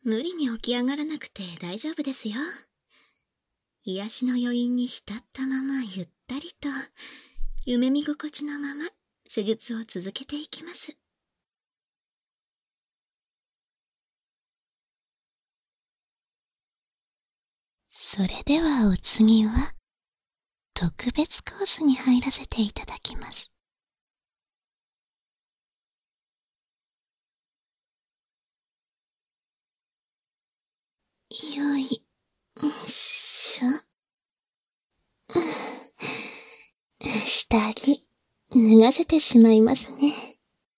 無理に起き上がらなくて大丈夫ですよ。癒しの余韻に浸ったままゆったりと、夢見心地のまま施術を続けていきます。それではお次は、特別コースに入らせていただきます。よいしょ。下着、脱がせてしまいますね。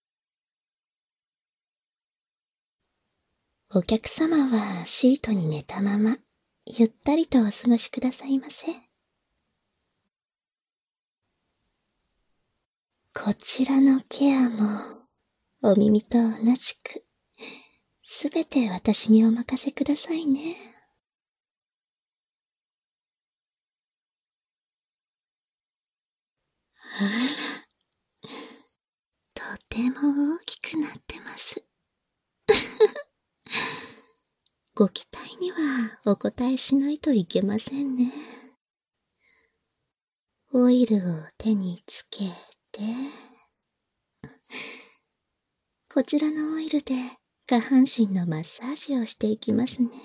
お客様はシートに寝たまま、ゆったりとお過ごしくださいませ。こちらのケアも、お耳と同じく、すべて私にお任せくださいね。あら、とても大きくなってます。ご期待にはお答えしないといけませんね。オイルを手につけて、こちらのオイルで下半身のマッサージをしていきますね。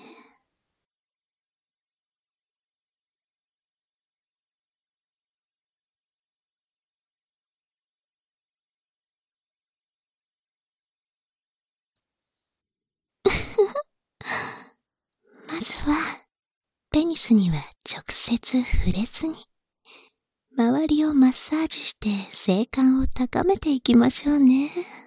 まずは、ペニスには直接触れずに、周りをマッサージして性感を高めていきましょうね。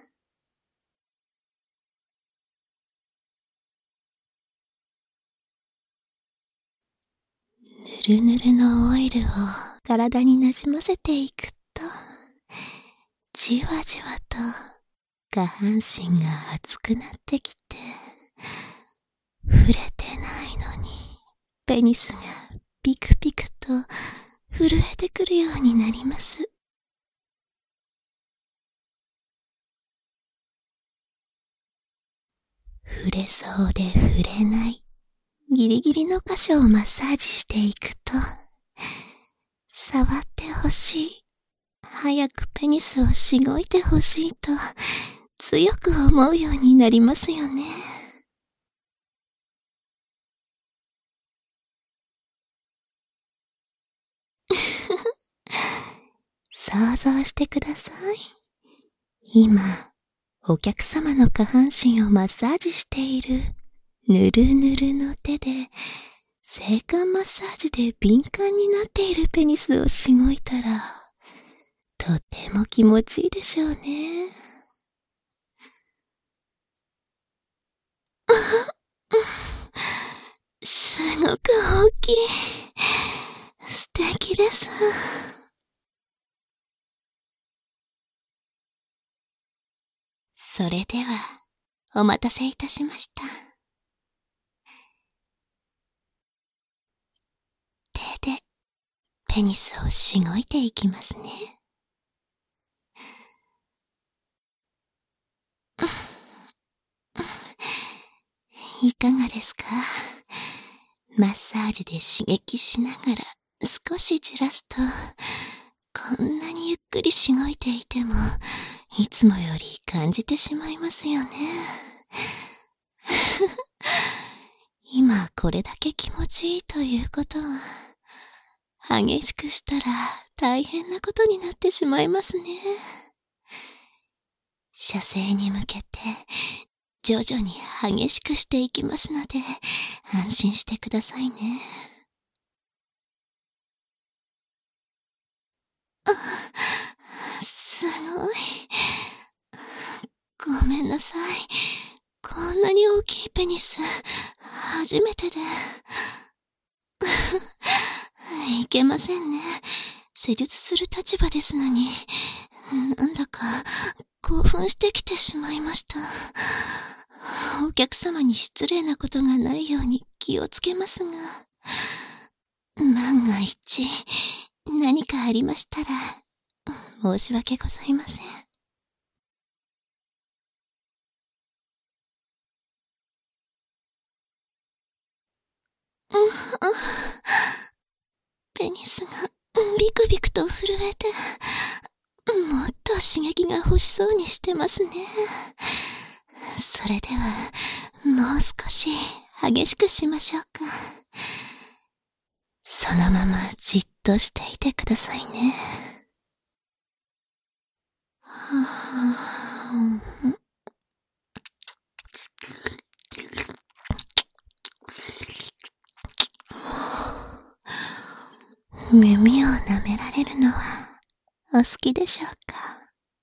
ぬるぬるのオイルを体になじませていくと、じわじわと下半身が熱くなってきて、触れてないのに、ペニスがピクピクと震えてくるようになります。触れそうで触れない、ギリギリの箇所をマッサージしていくと、触ってほしい、早くペニスをしごいてほしいと、強く思うようになりますよね。想像してください。今、お客様の下半身をマッサージしているぬるぬるの手で、性感マッサージで敏感になっているペニスをしごいたら、とても気持ちいいでしょうね。すごく大きい。素敵です。それでは、お待たせいたしました。手で、ペニスをしごいていきますね。いかがですか？マッサージで刺激しながら少しじらすと、こんなにゆっくりしごいていても、いつもより感じてしまいますよね。今これだけ気持ちいいということは、激しくしたら大変なことになってしまいますね。射精に向けて徐々に激しくしていきますので、安心してくださいね。すごい。ごめんなさい。こんなに大きいペニス、初めてで。いけませんね。施術する立場ですのに、なんだか興奮してきてしまいました。お客様に失礼なことがないように気をつけますが、万が一何かありましたら申し訳ございません。 ペニスがビクビクと震えて、もっと刺激が欲しそうにしてますね。それでは、もう少し激しくしましょうか。そのままじっとしていてくださいね。耳を舐められるのはお好きでしょうか？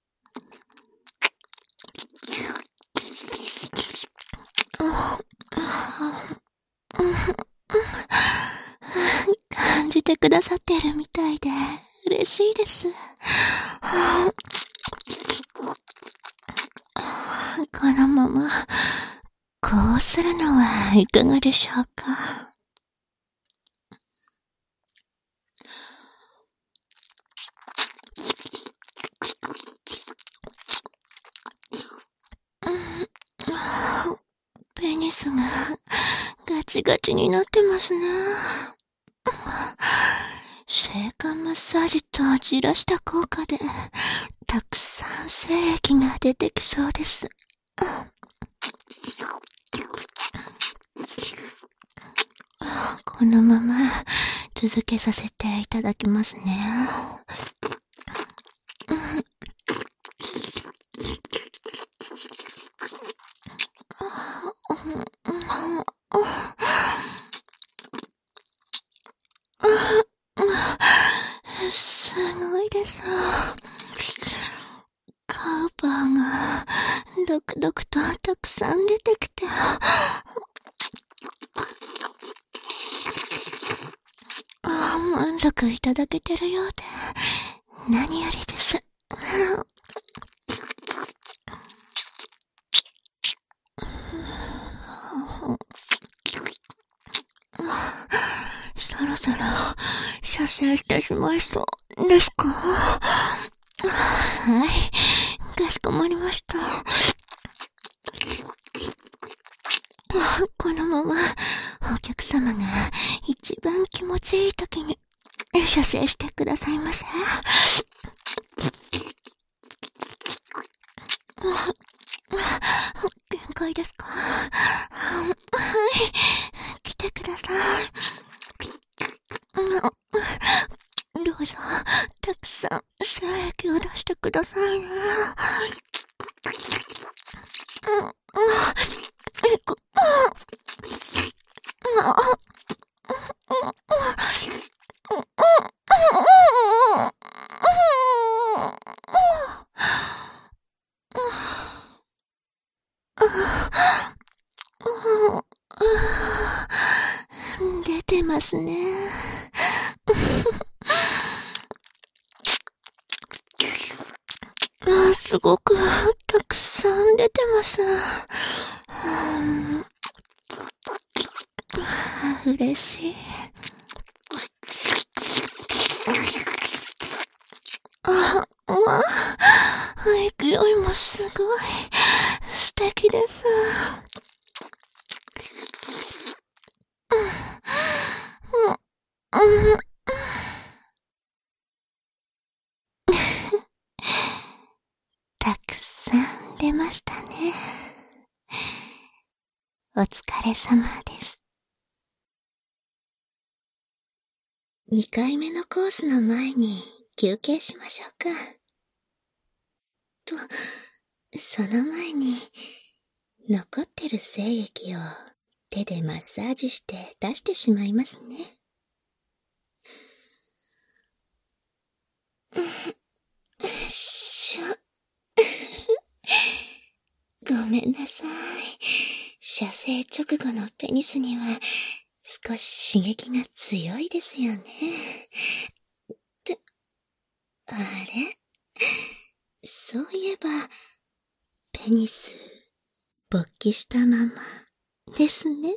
感じてくださってるみたいで嬉しいです。このままこうするのはいかがでしょうか？ペニスがガチガチになってますね。静観マッサージとじらした効果でたくさん精液が出てきそうです。このまま続けさせていただきますね。すごいです。カウパーがドクドクとたくさん出てきて、満足いただけてるようで何よりです。そろそろ射精してしまいそうですか？はい、かしこまりました。このままお客様が一番気持ちいい時に射精してくださいませ。限界ですか？はい、来てください。どうぞ、たくさん精液を出してくださいね。出てますね。すごくたくさん出てます。嬉しい。勢いもすごい素敵です。たくさん出ましたね。お疲れ様です。2回目のコースの前に休憩しましょうか。と、その前に残ってる精液を手でマッサージして出してしまいますね。ごめんなさい。射精直後のペニスには少し刺激が強いですよね。あれ？そういえば、ペニス、勃起したままですね。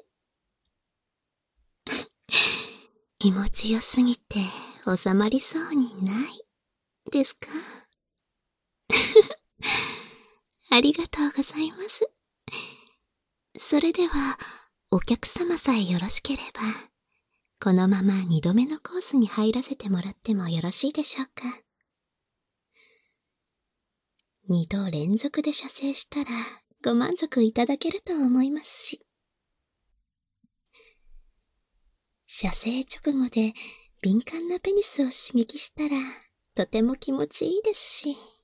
気持ちよすぎて収まりそうにないですか？ありがとうございます。それでは、お客様さえよろしければ、 このまま2度目のコースに入らせてもらってもよろしいでしょうか。2度連続で射精したらご満足いただけると思いますし。射精直後で敏感なペニスを刺激したらとても気持ちいいですし。